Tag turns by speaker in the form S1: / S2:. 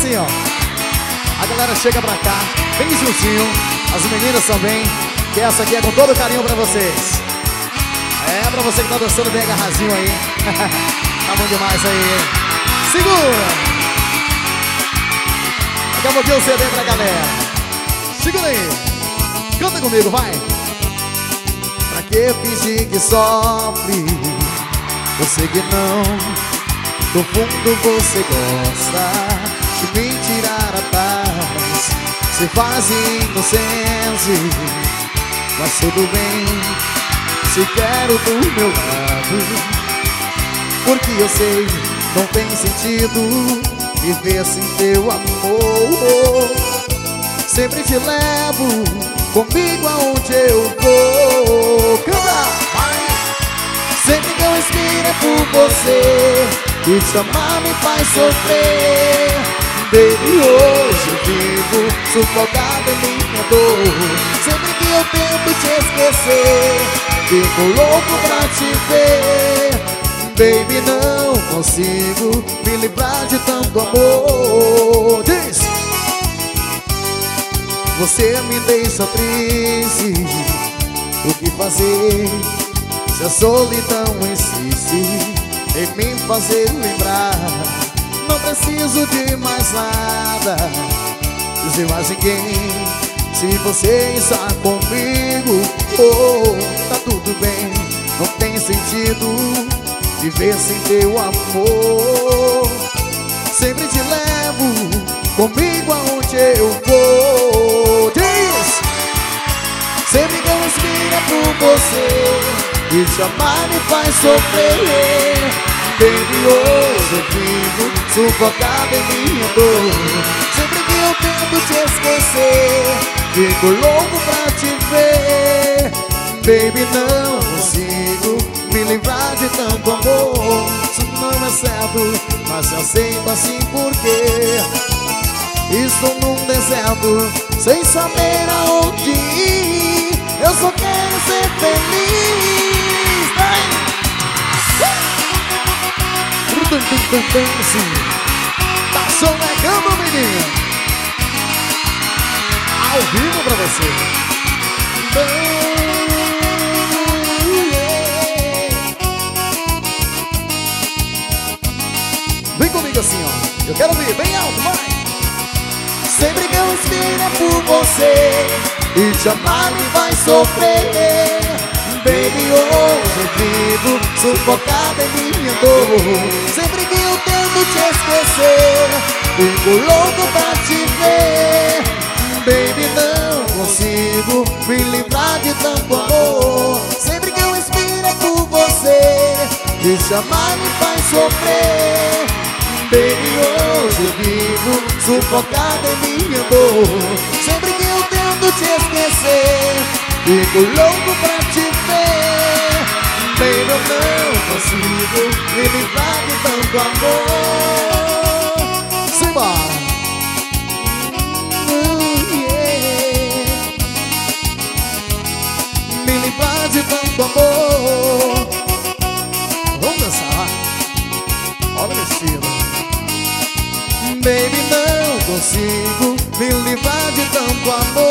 S1: assim, ó. A galera chega pra cá, bem juntinho. As meninas também. Que essa aqui é com todo carinho pra vocês. É, pra você que tá dançando bem agarradinho aí. Tá bom demais aí. Segura! Daqui a pouquinho o CD pra galera. Segura aí. Canta comigo, vai. Pra que fingir que sofre? Eu sei que não. No fundo você gosta de me tirar a paz. Se faz inocente, mas tudo bem. Se quero do meu lado, porque eu sei, não tem sentido viver sem teu amor. Sempre te levo comigo aonde eu vou. Canta! Sempre que eu respiro é por você, e te amar me faz sofrer. Baby, hoje eu vivo sufocado em minha dor. Sempre que eu tento te esquecer, fico louco pra te ver. Baby, não consigo me livrar de tanto amor. Diz! Você me deixa triste, o que fazer se a solidão insiste em me fazer lembrar? Não preciso de mais nada, de mais ninguém. Se você está comigo, oh, tá tudo bem. Não tem sentido viver sem teu amor. Sempre te levo comigo aonde eu vou. Diz! Sempre que eu respiro é por você, e te amar me faz sofrer. Baby, hoje eu vivo sufocado em minha dor. Sempre que eu tento te esquecer, fico louco pra te ver. Baby, não consigo me livrar de tanto amor. Isso não é certo, mas eu aceito assim porque estou num deserto, sem saber aonde ir. Eu só quero ser feliz. Tá sonegando, menino. Ao vivo pra você. Vem comigo assim, ó. Eu quero ouvir bem alto, vai. Sempre que eu respiro é por você, e te amar me faz sofrer. Baby, hoje eu vivo sufocado em minha dor. Sempre que eu tento te esquecer, fico louco pra te ver. Baby, não consigo me livrar de tanto amor. Sempre que eu respiro é por você, e te amar me faz sofrer. Baby, hoje eu vivo sufocado em minha dor. Sempre que eu tento te esquecer, fico louco pra te ver. Baby, eu não consigo me livrar de tanto amor. Simbora! Yeah. Me livrar de tanto amor. Vamos dançar. Olha o estilo. Baby, não consigo me livrar de tanto amor.